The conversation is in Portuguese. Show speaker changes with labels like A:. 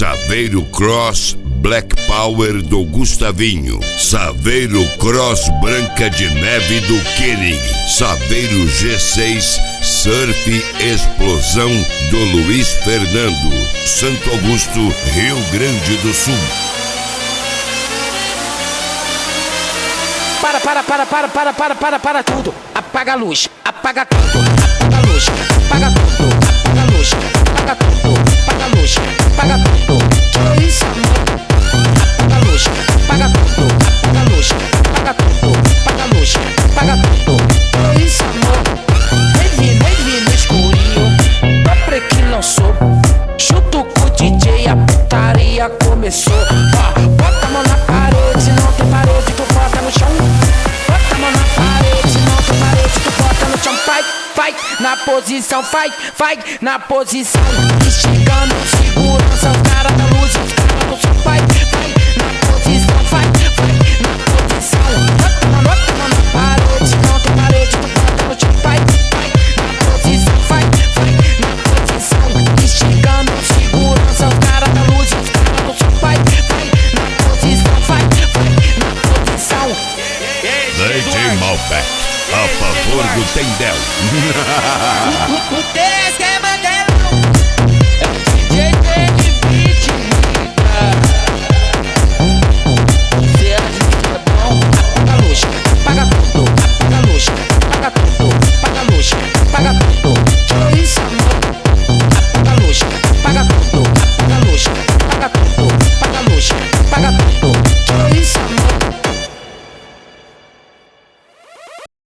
A: Saveiro Cross Black Power do Gustavinho, Saveiro Cross Branca de Neve do Kenning, Saveiro G6 Surf Explosão do Luiz Fernando, Santo Augusto, Rio Grande do Sul.
B: Para tudo, apaga a luz, apaga tudo, apaga a luz, apaga tudo, apaga a luz, apaga tudo, apaga a luz, apaga tudo, que isso amor, apaga a luz, apaga tudo, apaga a luz, apaga tudo, apaga a luz, apaga tudo, que isso amor, nem vi no escurinho, Topre que lançou, junto com o DJ a putaria começou, bota a mão na parede, se não tem parede tu bota no chão. Bota a mão na parede, não tem parede, tu bota no chão. Vai, na posição, vai, na posição. Esticando, segurança, os caras da luz, os caras do som. Vai, na posição, vai, na posição. Bota a mão na parede, não tem parede, tu bota no chão. Vai, na posição, vai, na posição. Esticando, segurança, os caras da luz, os caras do som. Vai, na posição, vai, na posição.
A: DJ Malbec, a favor do Tendel.
C: Ustedes que me